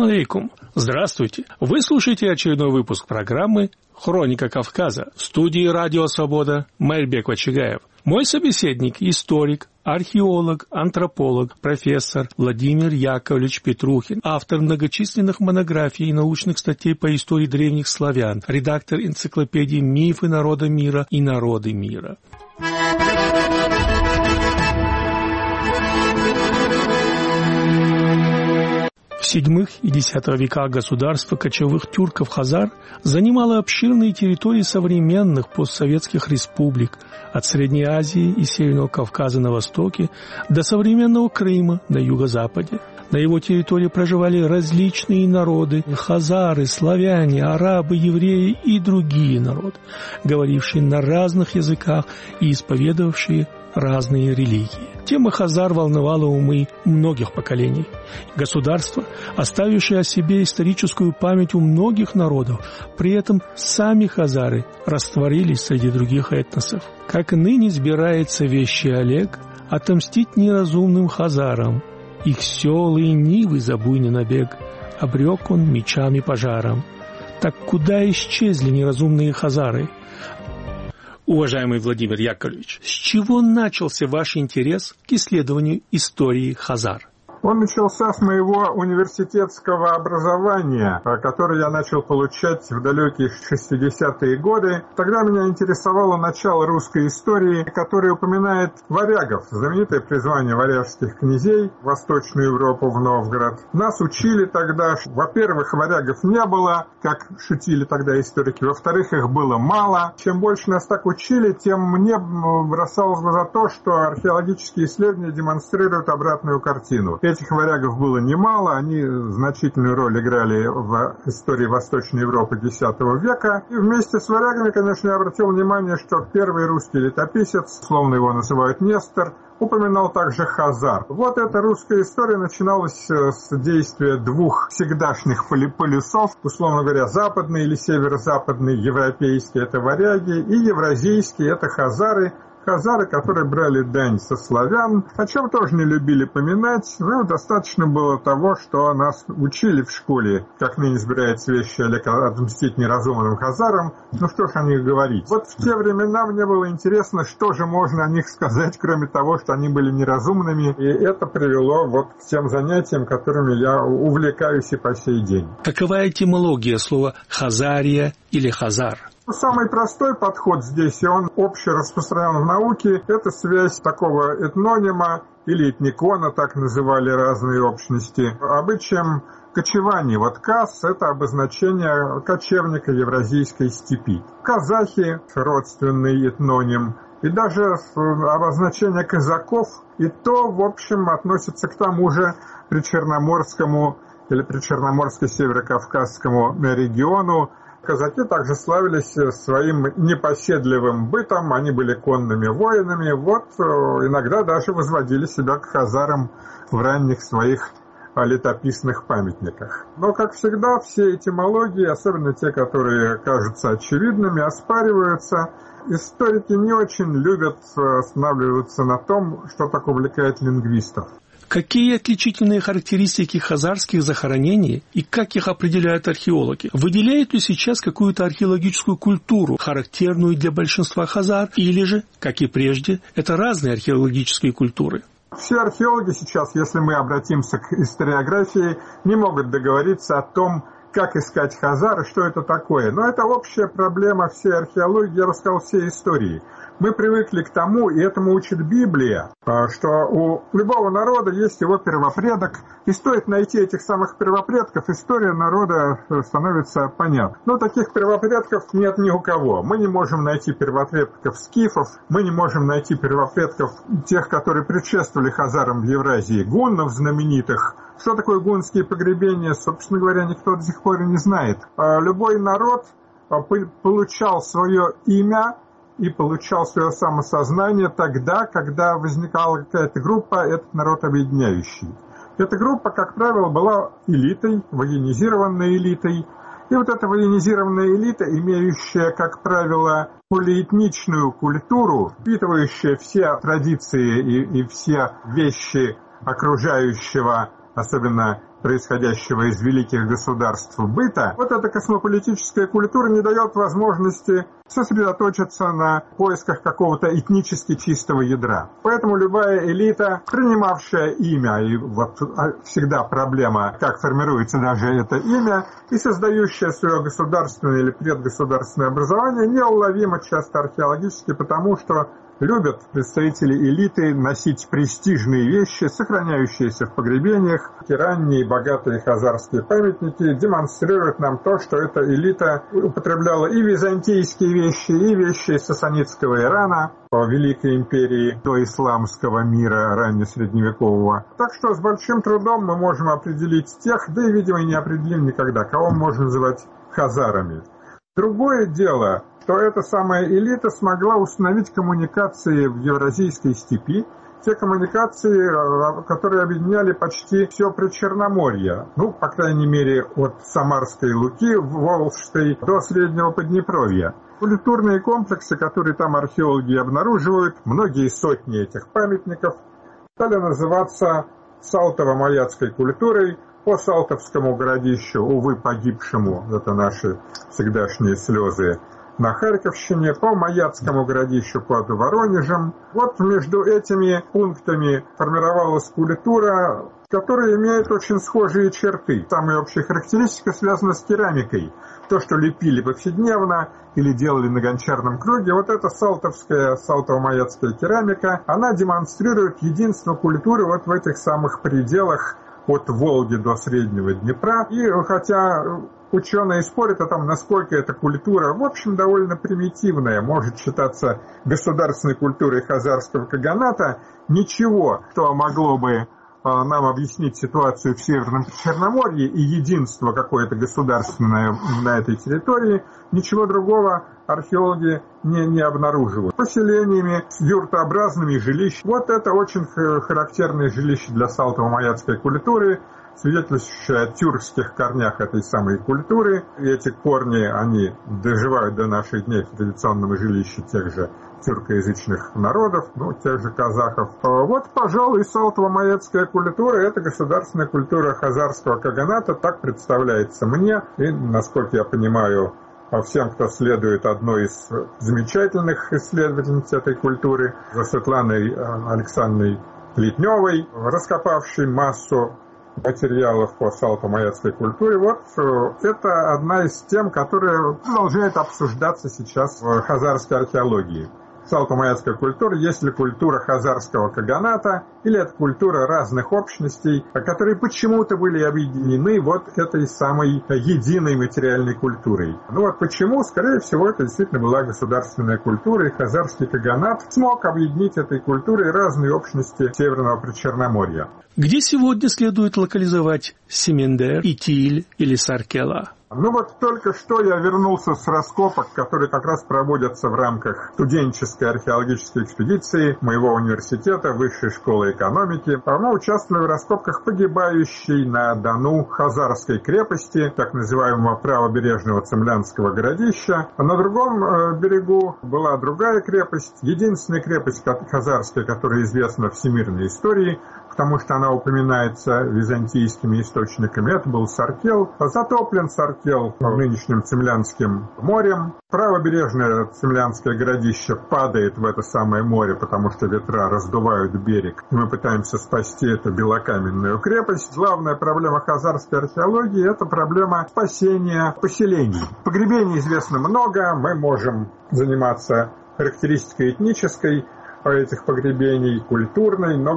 алейкум. Здравствуйте. Вы слушаете очередной выпуск программы «Хроника Кавказа». В студии «Радио Свобода» Майрбек Вачигаев. Мой собеседник – историк, археолог, антрополог, профессор Владимир Яковлевич Петрухин, автор многочисленных монографий и научных статей по истории древних славян, редактор энциклопедии «Мифы народа мира» и «Народы мира». В VII и X веках государство кочевых тюрков-хазар занимало обширные территории современных постсоветских республик от Средней Азии и Северного Кавказа на востоке до современного Крыма на юго-западе. На его территории проживали различные народы – хазары, славяне, арабы, евреи и другие народы, говорившие на разных языках и исповедовавшие разные религии. Тема хазар волновала умы многих поколений. Государство, оставившее о себе историческую память у многих народов, при этом сами хазары растворились среди других этносов. Как ныне сбирается вещий Олег отомстить неразумным хазарам. Их селы и нивы за буйный набег обрек он мечам и пожаром. Так куда исчезли неразумные хазары? Уважаемый Владимир Яковлевич, с чего начался ваш интерес к исследованию истории хазар? Он начался с моего университетского образования, которое я начал получать в далекие 60-е годы. Тогда меня интересовало начало русской истории, которое упоминает варягов, знаменитое призвание варяжских князей в Восточную Европу, в Новгород. Нас учили тогда, во-первых, варягов не было, как шутили тогда историки, во-вторых, их было мало. Чем больше нас так учили, тем мне бросалось в глаза то, что археологические исследования демонстрируют обратную картину. Этих варягов было немало, они значительную роль играли в истории Восточной Европы X века. И вместе с варягами, конечно, я обратил внимание, что первый русский летописец, условно его называют Нестор, упоминал также хазар. Вот эта русская история начиналась с действия двух всегдашних полюсов, условно говоря, западный или северо-западный, европейский – это варяги, и евразийский – это хазары, которые брали дань со славян, о чем тоже не любили поминать, но достаточно было того, что нас учили в школе, как ныне сбирается вещи Олег отмстить неразумным хазарам, ну что ж о них говорить. Вот в те времена мне было интересно, что же можно о них сказать, кроме того, что они были неразумными, и это привело вот к тем занятиям, которыми я увлекаюсь и по сей день. Какова этимология слова «хазария» или «хазар»? Самый простой подход здесь, и он общераспространен в науке, это связь такого этнонима или этникона, так называли разные общности, обычаем кочевания. Вот кас – это обозначение кочевника евразийской степи. Казахи – родственный этноним, и даже обозначение казаков, и то, в общем, относится к тому же причерноморскому или причерноморско-северокавказскому региону. Казаки также славились своим непоседливым бытом, они были конными воинами, вот иногда даже возводили себя к хазарам в ранних своих летописных памятниках. Но, как всегда, все этимологии, особенно те, которые кажутся очевидными, оспариваются. Историки не очень любят останавливаться на том, что так увлекает лингвистов. Какие отличительные характеристики хазарских захоронений и как их определяют археологи? Выделяют ли сейчас какую-то археологическую культуру, характерную для большинства хазар, или же, как и прежде, это разные археологические культуры? Все археологи сейчас, если мы обратимся к историографии, не могут договориться о том, как искать хазар и что это такое. Но это общая проблема всей археологии, я бы сказал, всей истории. Мы привыкли к тому, и этому учит Библия, что у любого народа есть его первопредок, и стоит найти этих самых первопредков, история народа становится понятна. Но таких первопредков нет ни у кого. Мы не можем найти первопредков скифов, мы не можем найти первопредков тех, которые предшествовали хазарам в Евразии, гуннов знаменитых. Что такое гуннские погребения, собственно говоря, никто до сих пор и не знает. Любой народ получал свое имя и получал свое самосознание тогда, когда возникала какая-то группа, этот народ объединяющий. Эта группа, как правило, была элитой, военизированной элитой. И вот эта военизированная элита, имеющая, как правило, полиэтничную культуру, впитывающая все традиции и все вещи окружающего, особенно происходящего из великих государств быта, вот эта космополитическая культура не дает возможности сосредоточиться на поисках какого-то этнически чистого ядра. Поэтому любая элита, принимавшая имя, и вот всегда проблема, как формируется даже это имя, и создающая свое государственное или предгосударственное образование, неуловимо часто археологически, потому что любят представители элиты носить престижные вещи, сохраняющиеся в погребениях. Ранние богатые хазарские памятники демонстрируют нам то, что эта элита употребляла и византийские вещи, и вещи из сасанидского Ирана, Великой империи до исламского мира раннесредневекового. Так что с большим трудом мы можем определить тех, да и, видимо, не определим никогда, кого можно называть хазарами. Другое дело, что эта самая элита смогла установить коммуникации в Евразийской степи, те коммуникации, которые объединяли почти все Причерноморье, по крайней мере, от Самарской Луки, Волжской до Среднего Поднепровья. Культурные комплексы, которые там археологи обнаруживают, многие сотни этих памятников, стали называться Салтово-Маяцкой культурой, по Салтовскому городищу, увы, погибшему, это наши всегдашние слезы, на Харьковщине, по Маяцкому городищу под Воронежем. Вот между этими пунктами формировалась культура, которая имеет очень схожие черты. Самая общая характеристика связана с керамикой. То, что лепили повседневно или делали на гончарном круге, вот эта салтово-маяцкая керамика, она демонстрирует единство культуры вот в этих самых пределах от Волги до Среднего Днепра. И хотя ученые спорят о том, насколько эта культура, в общем, довольно примитивная, может считаться государственной культурой хазарского каганата, ничего, что могло бы нам объяснить ситуацию в Северном Причерноморье и единство какое-то государственное на этой территории, ничего другого археологи не обнаруживают. Поселениями, с юртообразными жилищами. Вот это очень характерное жилище для салтово-маяцкой культуры, свидетельствующее о тюркских корнях этой самой культуры. И эти корни, они доживают до наших дней в традиционном жилище тех же тюркоязычных народов, тех же казахов. Вот, пожалуй, салтово-маяцкая культура – это государственная культура хазарского каганата, так представляется мне. И, насколько я понимаю, всем, кто следует одной из замечательных исследовательниц этой культуры, Светланой Александровной Плетневой, раскопавшей массу материалов по салтово-маяцкой культуре. Вот это одна из тем, которая продолжает обсуждаться сейчас в хазарской археологии. Салтово-маяцкая культура, есть ли культура хазарского каганата, или это культура разных общностей, которые почему-то были объединены вот этой самой единой материальной культурой. Почему? Скорее всего, это действительно была государственная культура, и хазарский каганат смог объединить этой культурой разные общности Северного Причерноморья. Где сегодня следует локализовать Семендер, Итиль или Саркела? Только что я вернулся с раскопок, которые как раз проводятся в рамках студенческой археологической экспедиции моего университета, Высшей школы экономики. Мы участвовали в раскопках погибающей на Дону хазарской крепости, так называемого правобережного цемлянского городища. На другом берегу была другая крепость, единственная крепость хазарская, которая известна всемирной истории, потому что она упоминается византийскими источниками. Это был Саркел. Затоплен Саркел нынешним Цемлянским морем. Правобережное цемлянское городище падает в это самое море, потому что ветра раздувают берег. Мы пытаемся спасти эту белокаменную крепость. Главная проблема хазарской археологии – это проблема спасения поселений. Погребений известно много. Мы можем заниматься характеристикой этнической этих погребений, культурной, но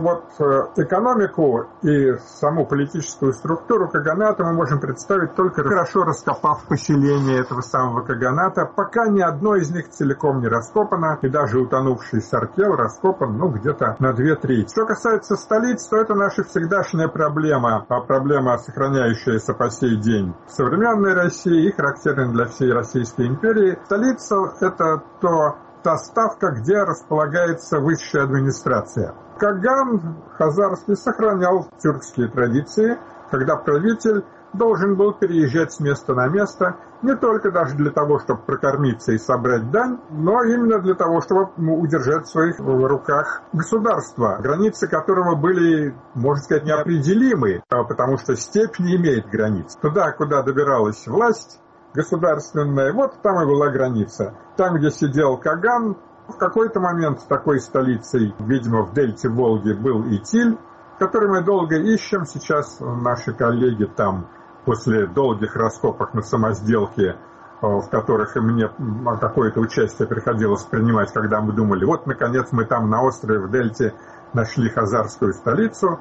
экономику и саму политическую структуру каганата мы можем представить только хорошо раскопав поселение этого самого каганата, пока ни одно из них целиком не раскопано, и даже утонувший Саркел раскопан, где-то на 2/3. Что касается столиц, то это наша всегдашняя проблема, проблема, сохраняющаяся по сей день в современной России и характерная для всей Российской империи. Столица – это та ставка, где располагается высшая администрация. Каган хазарский сохранял тюркские традиции, когда правитель должен был переезжать с места на место Не только даже для того, чтобы прокормиться и собрать дань, но именно для того, чтобы удержать в своих руках государство, границы которого были, можно сказать, неопределимы, потому что степь не имеет границ. Туда, куда добиралась власть государственная, вот там и была граница. Там, где сидел Каган, в какой-то момент такой столицей, видимо, в дельте Волги был Итиль, который мы долго ищем. Сейчас наши коллеги там, после долгих раскопок на самосделке, в которых и мне какое-то участие приходилось принимать, когда мы думали, вот, наконец, мы там на острове в дельте нашли хазарскую столицу.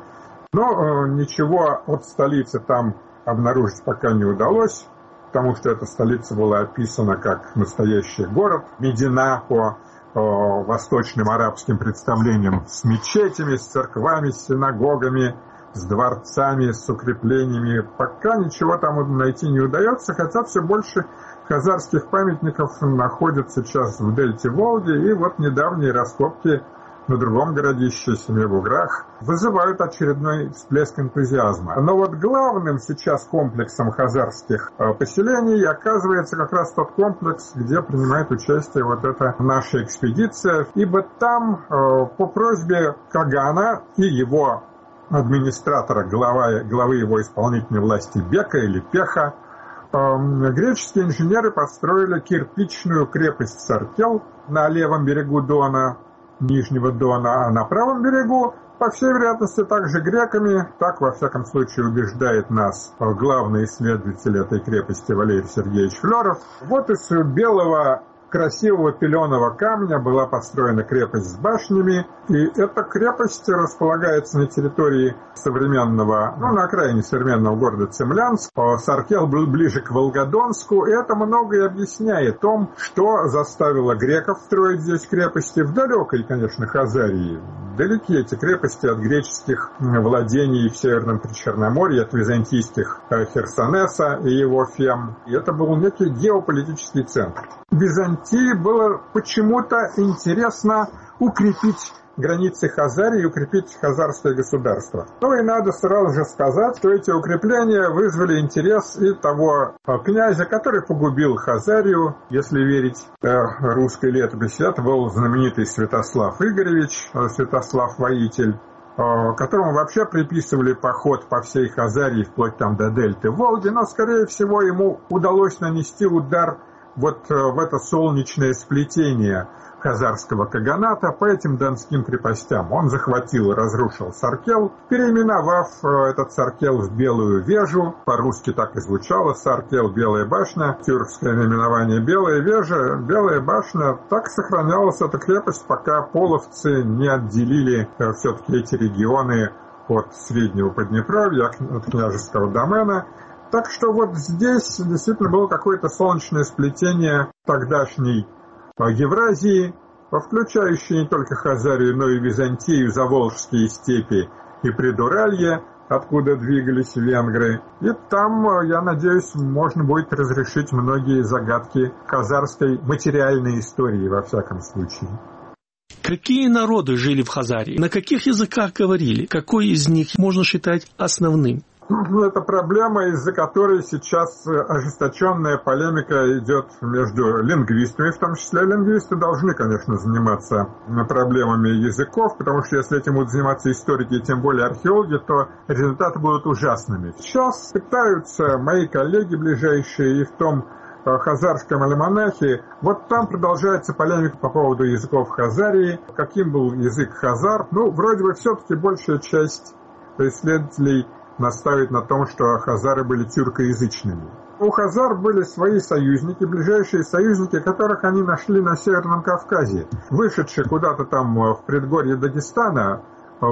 Но ничего от столицы там обнаружить пока не удалось, потому что эта столица была описана как настоящий город, Медина по восточным арабским представлениям, с мечетями, с церквами, с синагогами, с дворцами, с укреплениями. Пока ничего там найти не удается, хотя все больше хазарских памятников находится сейчас в дельте Волги, и вот недавние раскопки на другом городище, Семибуграх, вызывают очередной всплеск энтузиазма. Но вот главным сейчас комплексом хазарских поселений оказывается как раз тот комплекс, где принимает участие вот эта наша экспедиция, ибо там по просьбе Кагана и его администратора, главы его исполнительной власти Бека или Пеха, греческие инженеры построили кирпичную крепость Саркел на левом берегу Дона, Нижнего Дона, а на правом берегу, по всей вероятности, также греками, так, во всяком случае, убеждает нас главный исследователь этой крепости Валерий Сергеевич Флеров. Вот из белого красивого пеленого камня была построена крепость с башнями, и эта крепость располагается на территории современного, на окраине современного города Цимлянск. Саркел был ближе к Волгодонску, и это многое объясняет о том, что заставило греков строить здесь крепости в далекой, конечно, Хазарии. Далеки эти крепости от греческих владений в Северном Причерноморье, от византийских Херсонеса и его Фем. И это был некий геополитический центр. Византии было почему-то интересно укрепить границы Хазарии и укрепить хазарское государство. Ну и надо сразу же сказать, что эти укрепления вызвали интерес и того князя, который погубил Хазарию, если верить русской летописи. Это был знаменитый Святослав Игоревич, Святослав Воитель, которому вообще приписывали поход по всей Хазарии вплоть там до дельты Волги, но, скорее всего, ему удалось нанести удар вот в это солнечное сплетение хазарского каганата по этим донским крепостям. Он захватил и разрушил Саркел, переименовав этот Саркел в Белую Вежу. По-русски так и звучало: Саркел, Белая башня. Тюркское наименование Белая Вежа, Белая башня. Так сохранялась эта крепость, пока половцы не отделили все-таки эти регионы от Среднего Поднепровья, от княжеского домена. Так что вот здесь действительно было какое-то солнечное сплетение тогдашней Евразии, включающей не только Хазарию, но и Византию, Заволжские степи и Придуралье, откуда двигались венгры. И там, я надеюсь, можно будет разрешить многие загадки хазарской материальной истории, во всяком случае. Какие народы жили в Хазарии? На каких языках говорили? Какой из них можно считать основным? Это проблема, из-за которой сейчас ожесточенная полемика идет между лингвистами, в том числе. Лингвисты должны, конечно, заниматься проблемами языков, потому что если этим будут заниматься историки и тем более археологи, то результаты будут ужасными. Сейчас пытаются мои коллеги ближайшие и в том хазарском альманахе, вот там продолжается полемика по поводу языков Хазарии, каким был язык хазар. Вроде бы все-таки большая часть исследователей настаивает на том, что хазары были тюркоязычными. У хазар были свои союзники, ближайшие союзники, которых они нашли на Северном Кавказе, вышедшие куда-то там в предгорье Дагестана,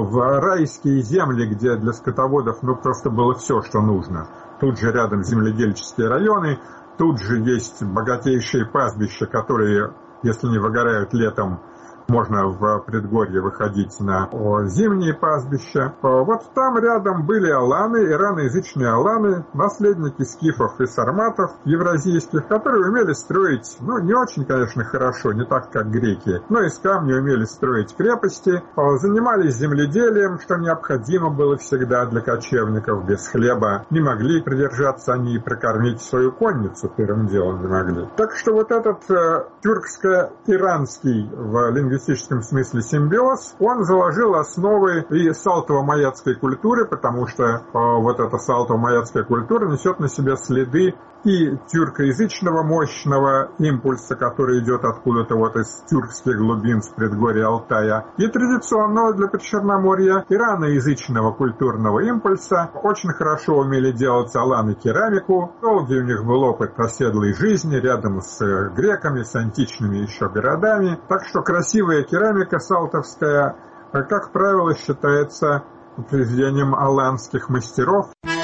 в райские земли, где для скотоводов просто было все, что нужно. Тут же рядом земледельческие районы, тут же есть богатейшие пастбища, которые, если не выгорают летом, можно в предгорье выходить на зимние пастбища. Вот там рядом были аланы, ираноязычные аланы, наследники скифов и сарматов евразийских, которые умели строить, не очень, конечно, хорошо, не так, как греки, но из камня умели строить крепости, занимались земледелием, что необходимо было всегда для кочевников. Без хлеба не могли продержаться они и прокормить свою конницу, первым делом не могли. Так что вот этот тюркско-иранский в лингвистическом смысле симбиоз, он заложил основы и салтово-маяцкой культуры, потому что вот эта салтово-маяцкая культура несет на себе следы и тюркоязычного мощного импульса, который идет откуда-то вот из тюркских глубин, с предгорья Алтая, и традиционного для Причерноморья ираноязычного культурного импульса. Очень хорошо умели делать аланы керамику, долгий у них был опыт оседлой жизни рядом с греками, с античными еще городами. Так что красивая керамика салтовская, как правило, считается произведением аланских мастеров.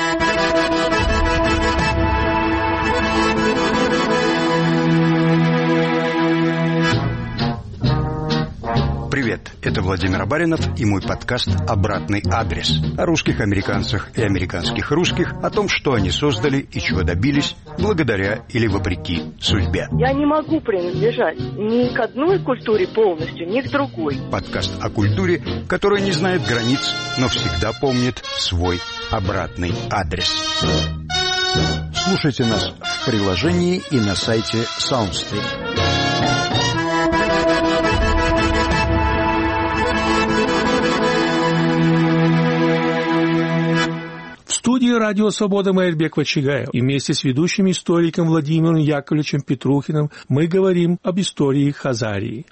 Привет, это Владимир Абаринов и мой подкаст «Обратный адрес». О русских американцах и американских русских, о том, что они создали и чего добились, благодаря или вопреки судьбе. Я не могу принадлежать ни к одной культуре полностью, ни к другой. Подкаст о культуре, которая не знает границ, но всегда помнит свой обратный адрес. Слушайте нас в приложении и на сайте SoundStream. В студии «Радио Свобода» Майрбек Вачигаев. И вместе с ведущим историком Владимиром Яковлевичем Петрухиным мы говорим об истории Хазарии.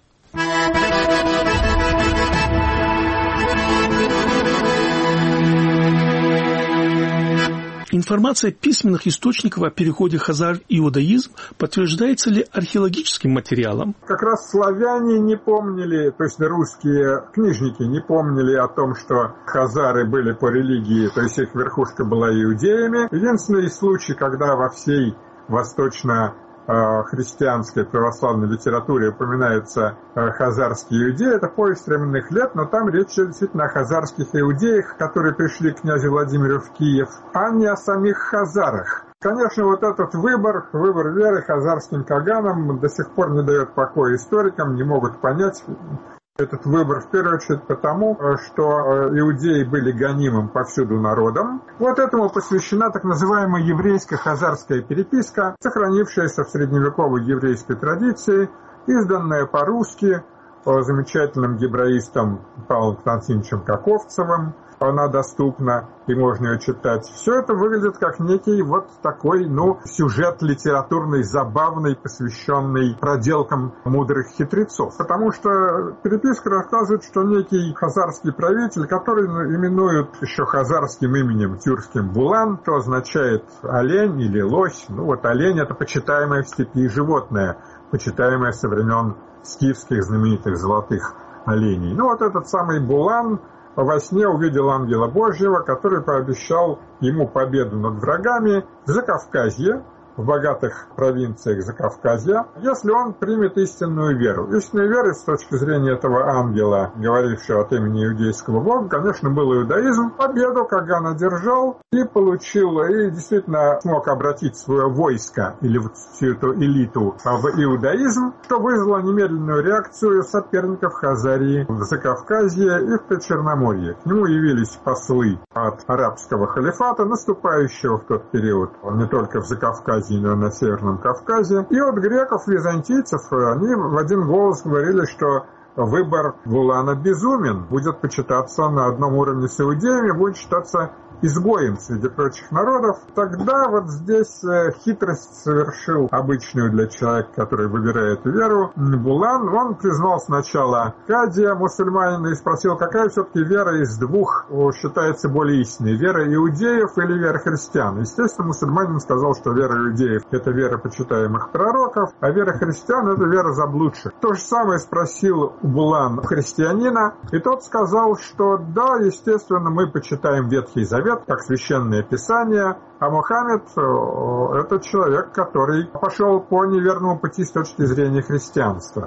Информация письменных источников о переходе хазар в иудаизм подтверждается ли археологическим материалом? Как раз славяне не помнили, то есть русские книжники не помнили о том, что хазары были по религии, то есть их верхушка была иудеями. Единственный случай, когда во всей восточно-христианской православной литературе упоминаются хазарские иудеи, это «Повесть временных лет», но там речь действительно о хазарских иудеях, которые пришли к князю Владимиру в Киев, а не о самих хазарах. Конечно, вот этот выбор веры хазарским каганам до сих пор не дает покоя историкам, не могут понять этот выбор, в первую очередь потому, что иудеи были гонимым повсюду народом. Вот этому посвящена так называемая еврейско-хазарская переписка, сохранившаяся в средневековой еврейской традиции, изданная по-русски замечательным гебраистом Павлом Константиновичем Каковцевым. Она доступна, и можно ее читать. Все это выглядит как некий вот такой, сюжет литературный, забавный, посвященный проделкам мудрых хитрецов. Потому что переписка рассказывает, что некий хазарский правитель, который именуют еще хазарским именем тюркским Булан, что означает олень или лось. Олень — это почитаемое в степи животное, почитаемое со времен скифских знаменитых золотых оленей. Этот самый Булан во сне увидел ангела Божьего, который пообещал ему победу над врагами в Закавказье, в богатых провинциях Закавказья, если он примет истинную веру. Истинная вера, с точки зрения этого ангела, говорившего от имени иудейского бога, конечно, был иудаизм. Победу Каган одержал и получил, и действительно смог обратить свое войско или всю эту элиту в иудаизм, что вызвало немедленную реакцию соперников Хазарии в Закавказье и в Причерноморье. К нему явились послы от арабского халифата, наступающего в тот период не только в Закавказье, но на Северном Кавказе. И от греков, византийцев, они в один голос говорили, что выбор Булана безумен, будет почитаться на одном уровне с иудеями, будет считаться изгоем среди прочих народов. Тогда вот здесь хитрость совершил обычную для человека, который выбирает веру, Булан. Он признал сначала Кадия, мусульманина, и спросил, какая все-таки вера из двух считается более истинной, вера иудеев или вера христиан. Естественно, мусульманин сказал, что вера иудеев — это вера почитаемых пророков, а вера христиан — это вера заблудших. То же самое спросил Булан христианина, и тот сказал, что да, естественно, мы почитаем Ветхий Завет как священное писание, а Мухаммед — это человек, который пошел по неверному пути с точки зрения христианства.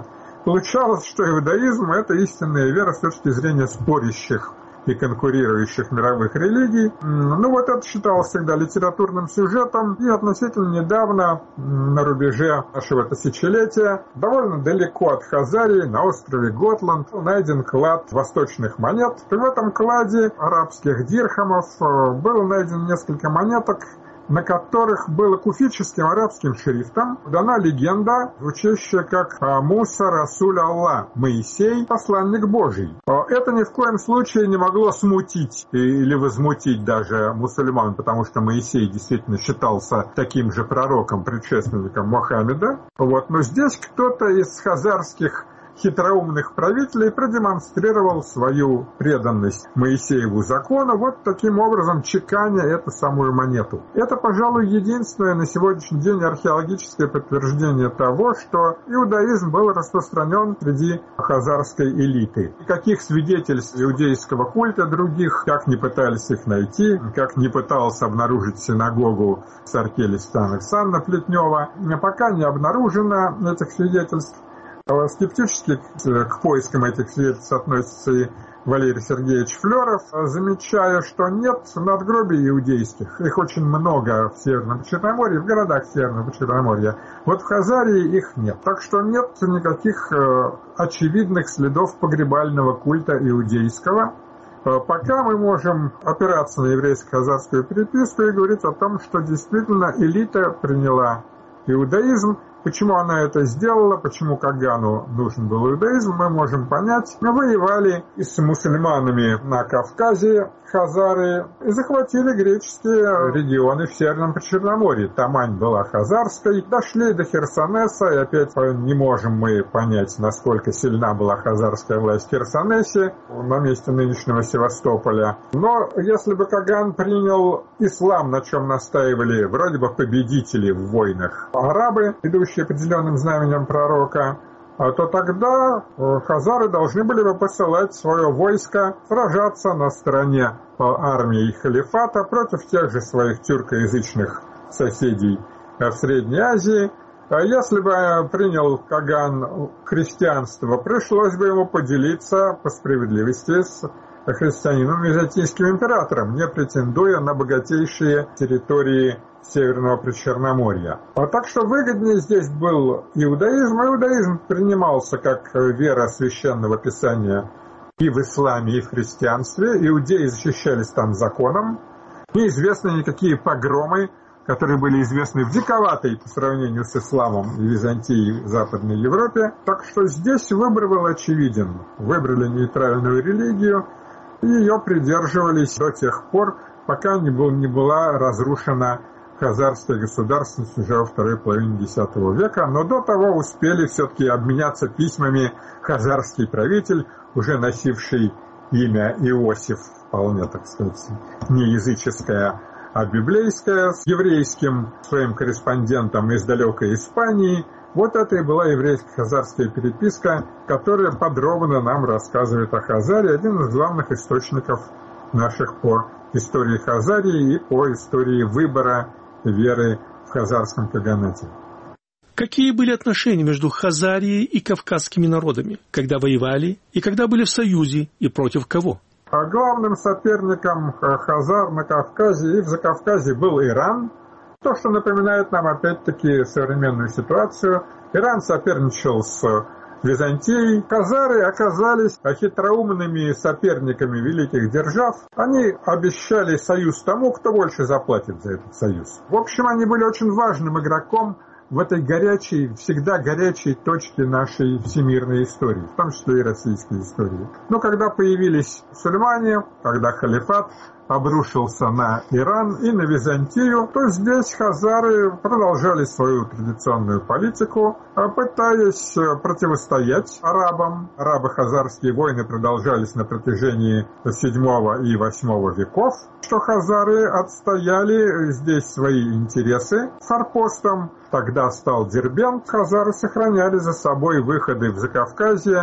Получалось, что иудаизм – это истинная вера с точки зрения спорящих и конкурирующих мировых религий. Ну вот это считалось всегда литературным сюжетом, и относительно недавно, на рубеже нашего тысячелетия, довольно далеко от Хазарии, на острове Готланд, найден клад восточных монет. И в этом кладе арабских дирхамов было найдено несколько монеток, на которых было куфическим арабским шрифтом дана легенда, звучащая как «Муса Расуль Аллах», Моисей, посланник Божий. Это ни в коем случае не могло смутить или возмутить даже мусульман, потому что Моисей действительно считался таким же пророком, предшественником Мухаммеда. Но здесь кто-то из хазарских хитроумных правителей продемонстрировал свою преданность Моисееву закону, вот таким образом чеканя эту самую монету. Это, пожалуй, единственное на сегодняшний день археологическое подтверждение того, что иудаизм был распространен среди хазарской элиты. Никаких свидетельств иудейского культа других, как не пытались их найти, как не пытался обнаружить синагогу Саркелистана Санна Плетнева, пока не обнаружено этих свидетельств. Скептически к поискам этих свидетельств относится и Валерий Сергеевич Флеров, замечая, что нет надгробий иудейских. Их очень много в Северном Черноморье, в городах Северного Черноморья. Вот в Хазарии их нет. Так что нет никаких очевидных следов погребального культа иудейского. Пока мы можем опираться на еврейско-хазарскую переписку и говорить о том, что действительно элита приняла иудаизм. Почему она это сделала, почему Кагану нужен был иудаизм, мы можем понять. Воевали и с мусульманами на Кавказе хазары и захватили греческие регионы в Северном Причерноморье. Тамань была хазарской, дошли до Херсонеса, и опять не можем мы понять, насколько сильна была хазарская власть в Херсонесе, на месте нынешнего Севастополя. Но если бы Каган принял ислам, на чем настаивали вроде бы победители в войнах арабы, идущие определенным знаменем пророка, то тогда хазары должны были бы посылать свое войско сражаться на стороне армии халифата против тех же своих тюркоязычных соседей в Средней Азии. Если бы принял Каган христианство, пришлось бы ему поделиться по справедливости с христианином византийским императором, не претендуя на богатейшие территории Северного Причерноморья. Так что выгоднее здесь был иудаизм. Иудаизм принимался как вера священного писания и в исламе, и в христианстве. Иудеи защищались там законом. Неизвестны никакие погромы, которые были известны в диковатой по сравнению с исламом и Византией в Западной Европе. Так что здесь выбор был очевиден. Выбрали нейтральную религию и ее придерживались до тех пор, пока не была разрушена хазарская государственность уже во второй половине X века, но до того успели все-таки обменяться письмами хазарский правитель, уже носивший имя Иосиф, вполне, так сказать, не языческое, а библейское, с еврейским своим корреспондентом из далекой Испании. Вот это и была еврейско-хазарская переписка, которая подробно нам рассказывает о Хазаре, один из главных источников наших по истории Хазарии и по истории выбора веры в хазарском каганате. Какие были отношения между Хазарией и кавказскими народами, когда воевали и когда были в союзе, и против кого? Главным соперником хазар на Кавказе и в Закавказье был Иран. То, что напоминает нам опять-таки современную ситуацию. Иран соперничал с Византией. Хазары оказались хитроумными соперниками великих держав. Они обещали союз тому, кто больше заплатит за этот союз. В общем, они были очень важным игроком в этой горячей, всегда горячей точке нашей всемирной истории, в том числе и российской истории. Но когда появились мусульмане, когда халифат обрушился на Иран и на Византию, то здесь хазары продолжали свою традиционную политику, пытаясь противостоять арабам. Арабо-хазарские войны продолжались на протяжении VII и VIII веков, что хазары отстояли здесь свои интересы форпостом. Тогда стал Дербент. Хазары сохраняли за собой выходы в Закавказье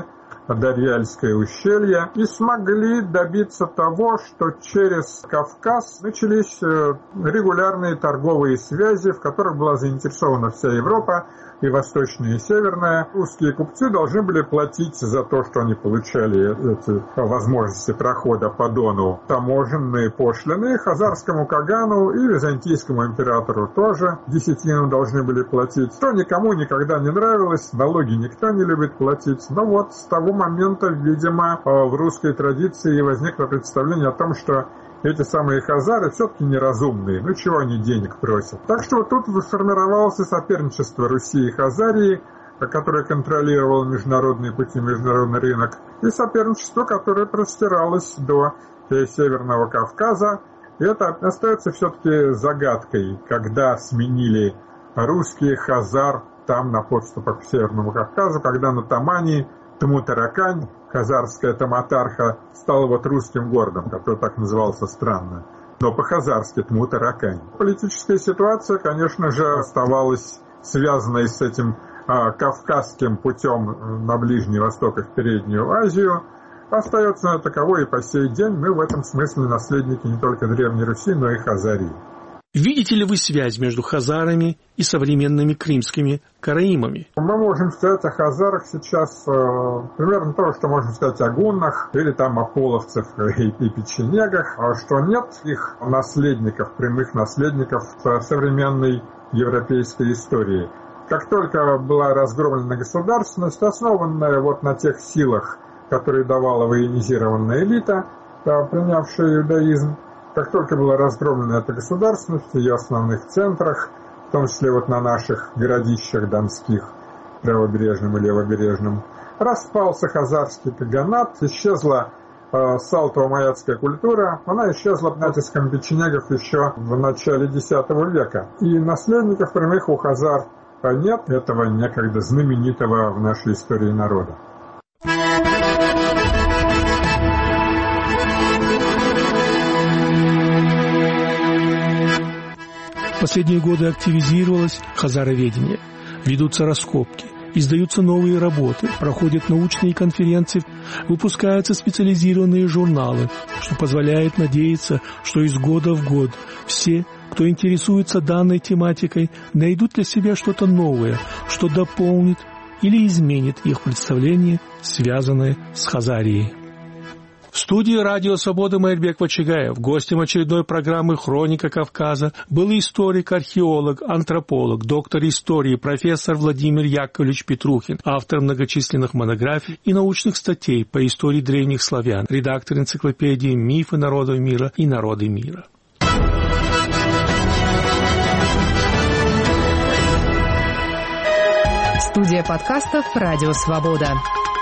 Дарьяльское ущелье, и смогли добиться того, что через Кавказ начались регулярные торговые связи, в которых была заинтересована вся Европа, и восточная, и северная. Русские купцы должны были платить за то, что они получали эти возможности прохода по Дону, таможенные пошлины, хазарскому кагану и византийскому императору тоже десятину должны были платить. Что никому никогда не нравилось, налоги никто не любит платить. Но вот с того момента, видимо, в русской традиции возникло представление о том, что эти самые хазары все-таки неразумные. Ну чего они денег просят? Так что тут сформировалось соперничество Руси и Хазарии, которое контролировало международные пути, международный рынок, и соперничество, которое простиралось до Северного Кавказа. И это остается все-таки загадкой, когда сменили русские хазар там на подступах к Северному Кавказу, когда на Тамани Тмутаракань, хазарская Таматарха, стала вот русским городом, который так назывался странно, но по-хазарски Тмутаракань. Политическая ситуация, конечно же, оставалась связанной с этим кавказским путем на Ближний Восток и в Переднюю Азию, остается таковой и по сей день. Мы в этом смысле наследники не только Древней Руси, но и Хазарии. Видите ли вы связь между хазарами и современными крымскими караимами? Мы можем сказать о хазарах сейчас примерно то, что можем сказать о гуннах или там о половцах и печенегах, что нет их наследников, прямых наследников в современной европейской истории. Как только была разгромлена государственность, основанная вот на тех силах, которые давала военизированная элита, принявшая иудаизм, как только была разгромлена эта государственность в ее основных центрах, в том числе вот на наших городищах донских, правобережном и левобережном, распался хазарский каганат, исчезла салтово-маяцкая культура, она исчезла под натиском печенегов еще в начале X века. И наследников прямых у хазар нет, этого некогда знаменитого в нашей истории народа. В последние годы активизировалось хазароведение. Ведутся раскопки, издаются новые работы, проходят научные конференции, выпускаются специализированные журналы, что позволяет надеяться, что из года в год все, кто интересуется данной тематикой, найдут для себя что-то новое, что дополнит или изменит их представление, связанное с Хазарией. В студии «Радио Свобода» Майрбек Вачигаев, гостем очередной программы «Хроника Кавказа» был историк, археолог, антрополог, доктор истории, профессор Владимир Яковлевич Петрухин, автор многочисленных монографий и научных статей по истории древних славян, редактор энциклопедии «Мифы народов мира» и «Народы мира». Студия подкастов «Радио Свобода».